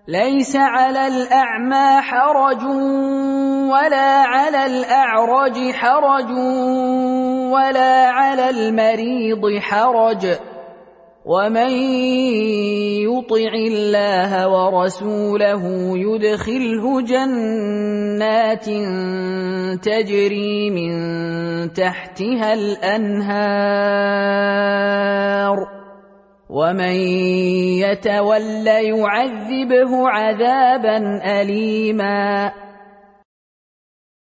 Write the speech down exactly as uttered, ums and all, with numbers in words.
ليس على الأعمى حرج ولا على الأعرج حرج ولا على المريض حرج، ومن يطع الله ورسوله يدخله جنات تجري من تحتها الأنهار، ومن يتول يعذبه عذابا أليما.